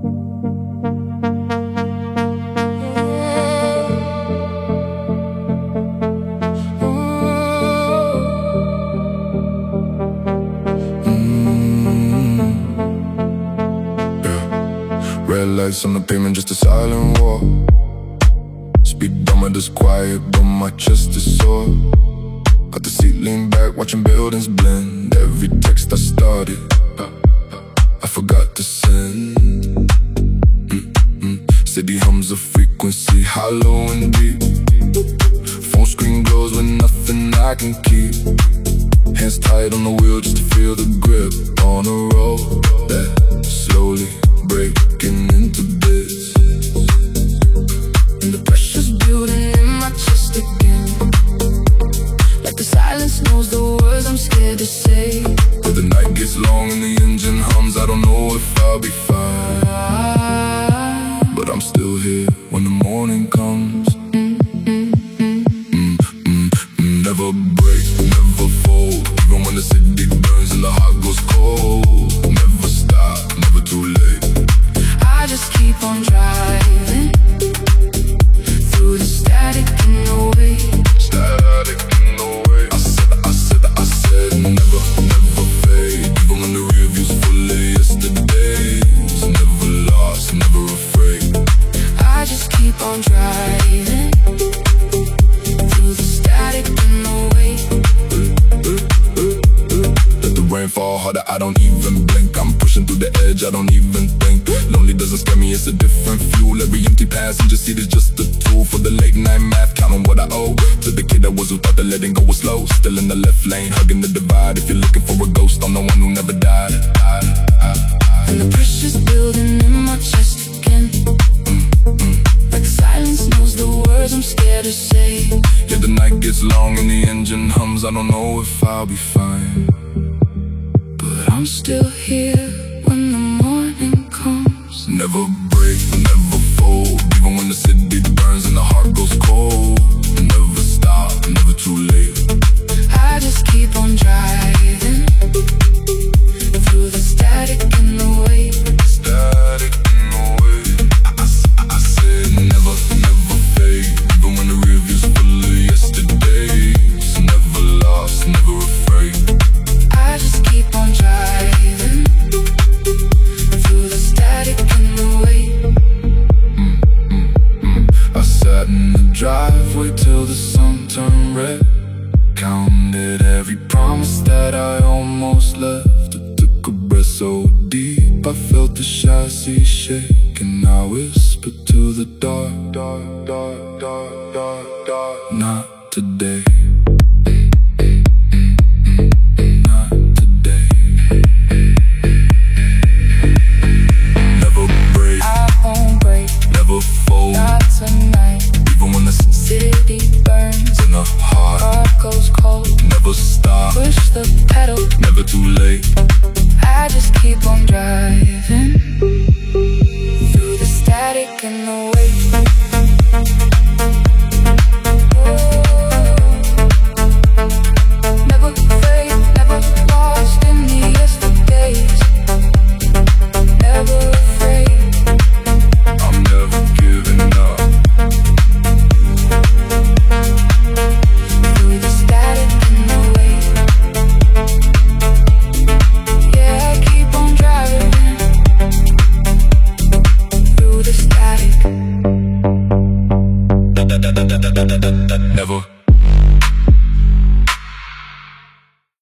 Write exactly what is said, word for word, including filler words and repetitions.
Red lights on the pavement, just a silent war. Speedometer's quiet, but my chest is sore. Out the seat, lean back, watching buildings blend. Every text I started, I forgot to send. mm-mm. City hums a frequency, hollow and deep. Phone screen glows with nothing I can keep. Hands tight on the wheel just to feel the grip on a road that slowly breaking into bits. And the pressure's building in my chest again, like the silence knows the words I'm scared to say. But the night gets long and the engine hums, I don't know if I'll be fine, but I'm still here when the morning comes. Mm-mm-mm-mm. Never break, never fold, even when the city burns and the heart goes cold. Never stop, never too late. I just keep on driving through the static in the way. Static in the way. I said, I said, I said, never, never fade. Even when the rear view's full of yesterdays. Never lost, never afraid. I just keep on driving through the static in the way. Let the rain fall harder, I don't even blink. I'm pushing through the edge, I don't even think. Lonely doesn't scare me, it's a different fuel. Every empty passenger seat is just a tool for the late night math, counting what I owe to the kid that was without the letting go was slow. Still in the left lane, hugging the divide. If you're looking for a ghost, I'm the one who never died. And the pressure's building in my chest again, like the silence knows the words I'm scared to say. Yeah, the night gets long and the engine hums, I don't know if I'll be fine, but I'm still here when the morning comes. Never break, never fold, even when the city burns and the heart goes cold. Never stop, never too late. I just keep on driving through the static in the way. Static in the way. I, I, I said never, never fade, even when the rear view's full of yesterdays. Never lost, never afraid. I just keep on driving through the static in the way. mm, mm, mm. I sat in the driveway till the sun turned red. Counted every promise that I almost left. I took a breath so deep, I felt the chassis shake. And I whispered to the dark, dark, dark, dark, dark, dark. Not today. Not today. Never break, I won't break, never fold, not tonight. even when the City burns in the heart. heart goes cold. Never stop, Push the pedal, never too late. I just keep on driving through the static and the way. Never afraid, never lost in the yesterdays. Never afraid, I'm never giving up. through the static and the way. Yeah, I keep on driving through the static. Never